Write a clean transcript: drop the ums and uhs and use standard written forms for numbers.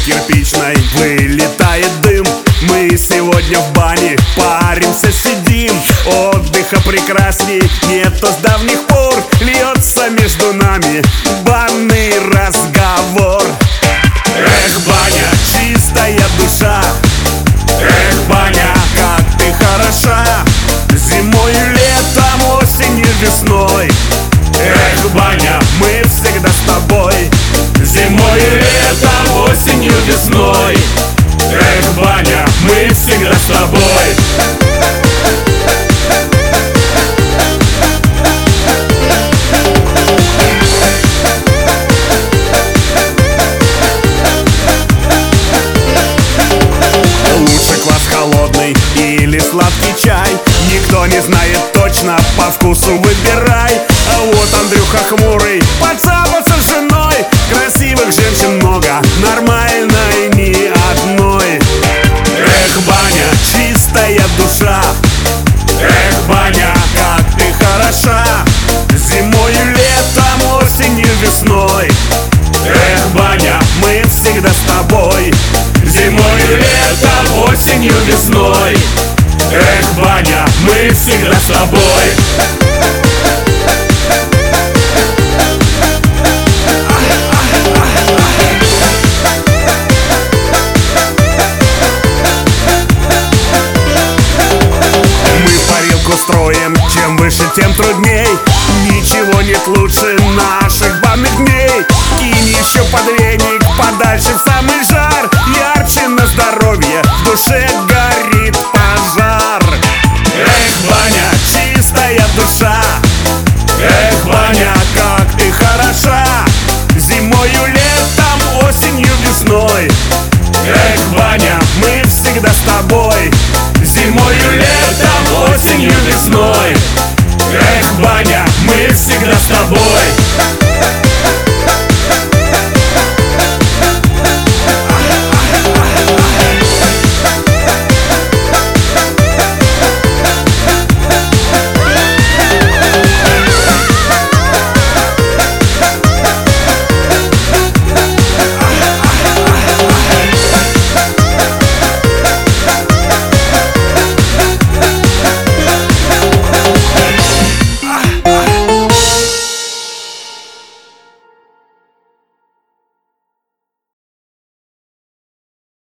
кирпичной вылетает дым. Мы сегодня в бане паримся, сидим. Отдыха прекрасней нету с давних пор. Льется между нами банный разговор. Эх, баня, чистая душа. Эх, баня, как ты хороша. Зимой, летом, осенью, весной. Эх, баня, мы всегда с тобой. Зимой, летом, осенью, весной. Эх, баня, мы всегда с тобой. Холодный или сладкий чай, никто не знает точно, по вкусу выбирай. А вот Андрюха хмурый, поцапаться с женой. Красивых женщин много, нормальной ни одной. Эх, баня, чистая душа. Эх, баня, как ты хороша. Зимой, летом, осенью, весной. Эх, баня, мы всегда с тобой. Зимой, летом, осенью, весной. Эх, баня, мы всегда с тобой. Мы парилку строим, чем выше, тем трудней. Ничего нет лучше наших банных дней. Кинь еще под веник, подальше в самый жар. Ярче на здоровье, в душе